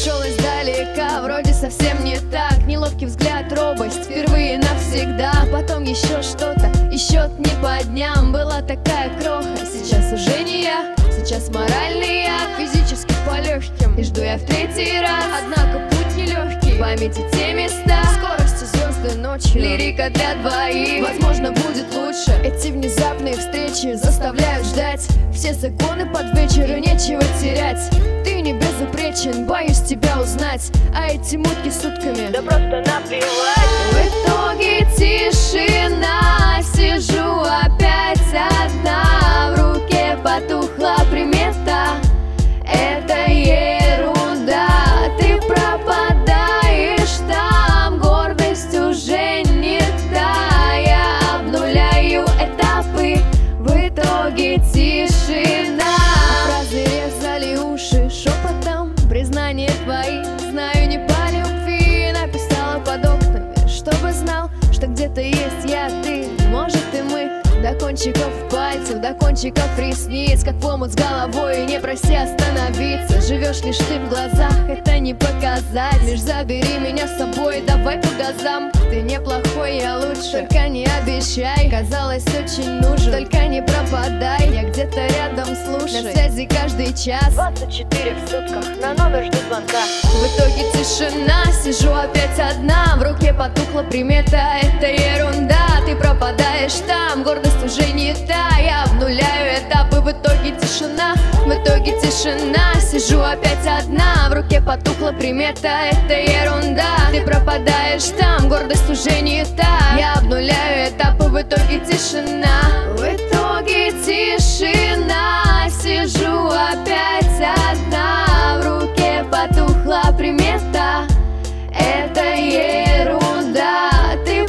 Пришел издалека, вроде совсем не так. Неловкий взгляд, робость, впервые навсегда. Потом еще что-то, и счет не по дням. Была такая кроха, сейчас уже не я. Сейчас моральный я, физически по легким. И жду я в третий раз, однако путь нелегкий. В памяти те места, скорости звезды ночью. Лирика для двоих, возможно, будет лучше. Эти внезапные встречи заставляют ждать. Все законы под вечер и нечего терять. Ты не безупречен, боюсь тебя узнать. А эти мутки сутками, да просто наплевать. в итоге тишина, сижу опять одна. В руке потухла примета, это ерунда. Ты пропадаешь там, гордость уже не та. Я обнуляю этапы, в итоге тишина. Фразы резали уши шепотом, признания твои знаю не по любви. Написала под окнами, чтобы знал, что где-то есть я, ты, может и мы. До кончиков пальцев, до кончиков ресниц, как в омут с головой, не проси остановиться. Живешь лишь ты в глазах, это не показать. Лишь забери меня с собой, давай по газам. Ты неплохой, я лучше, только не обещай. Казалось, очень нужен, только не пропадай. Я где-то рядом, слушай, на связи каждый час. 24 в сутках, на номер жду звонка. В итоге тишина, сижу опять одна. В руке потухла примета, это ерунда. Ты пропадаешь там, гордость уже не та. Я обнуляю этапы, в итоге тишина. В итоге тишина, сижу опять одна. В руке потухла примета, это ерунда. Ты пропадаешь там, гордость уже не та. Я обнуляю этапы, в итоге тишина. В итоге тишина, сижу опять одна. В руке потухла примета, это ерунда. Ты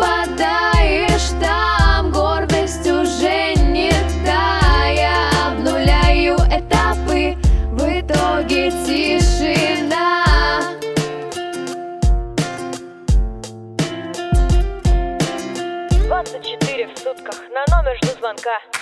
пропадаешь там, гордость уже не та. Я обнуляю этапы, в итоге тишина. 24 в сутках, на номер жду звонка.